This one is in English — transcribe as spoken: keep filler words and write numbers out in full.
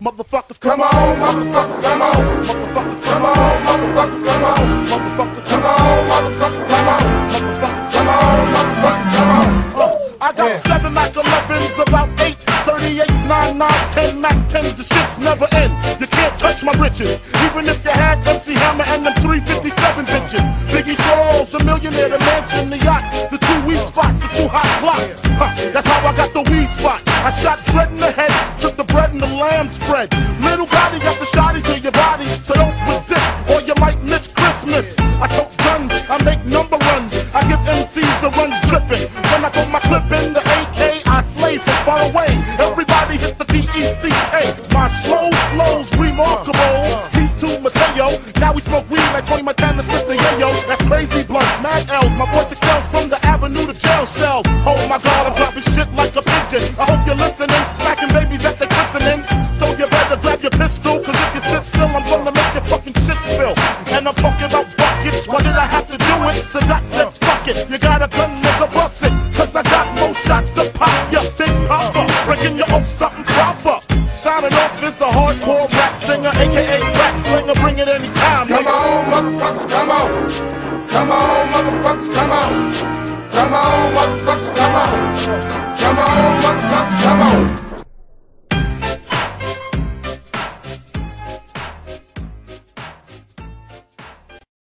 Motherfuckers, come on, motherfuckers, come on, motherfuckers, come on, motherfuckers, come on, motherfuckers, come on, motherfuckers, come on, motherfuckers, come on, motherfuckers, come on. Oh, I got seven Mac elevens, about eight thirty-eights, nine nines, ten Mac tens. The shit's never end. You can't touch my riches, even if you had M C Hammer and them three fifty-seven bitches. Biggie Smalls, the millionaire, the mansion, the yacht, the two weed spots, the two hot blocks. Huh, that's how I got the weed spot. I shot Dread in the head, took the bread and the lamb spread. Little body got the shotty to your body, so don't resist or you might miss Christmas. I tote guns, I make number runs, I give M Cs the runs dripping. When I put my clip in the A K, I slay from far away. Everybody hit the D E C K. My slow flow's remarkable. These two Mateo, now we smoke weed like Tony Montana, slip the yayo. That's crazy blunts, mad L's. My voice excels from the avenue to jail cells. Oh my God, I'm dropping shit like a pigeon. I hope you're listening, smacking babies at the christening. So you better grab your pistol, cause if you sit still, I'm gonna make your fucking shit spill. And I'm talking about buckets, why did I have to do it? So that said, fuck it, you got a gun, nigga, bust it. Cause I got more shots to pop ya, big papa, breaking you off something proper. Signing off is the hardcore rap singer, aka rap slinger, bring it anytime. Come on, motherfuckers, come on. Come on, motherfuckers, come on. Come on, motherfuckers, come on. Come on,